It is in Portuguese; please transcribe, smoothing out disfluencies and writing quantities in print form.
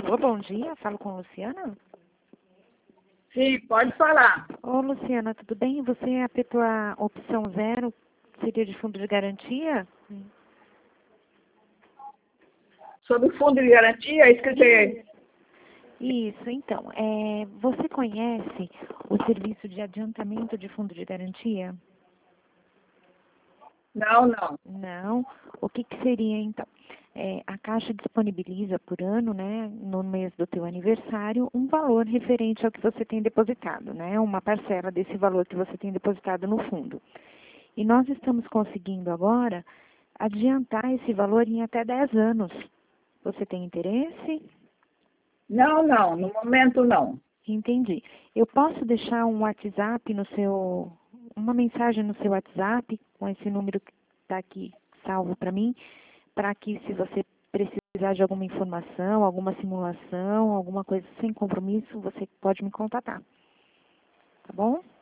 Alô, bom dia. Falo com a Luciana? Sim, pode falar. Ô, Luciana, tudo bem? Você apertou a opção 0, seria de fundo de garantia? Sobre o fundo de garantia, é isso que você... Isso, então. Você conhece o serviço de adiantamento de fundo de garantia? Não. Não. O que seria, então? A Caixa disponibiliza por ano, né, no mês do teu aniversário, um valor referente ao que você tem depositado, né, uma parcela desse valor que você tem depositado no fundo. E nós estamos conseguindo agora adiantar esse valor em até 10 anos. Você tem interesse? Não, no momento não. Entendi. Eu posso deixar um WhatsApp uma mensagem no seu WhatsApp com esse número que está aqui salvo para mim, para que se você precisar de alguma informação, alguma simulação, alguma coisa sem compromisso, você pode me contatar. Tá bom?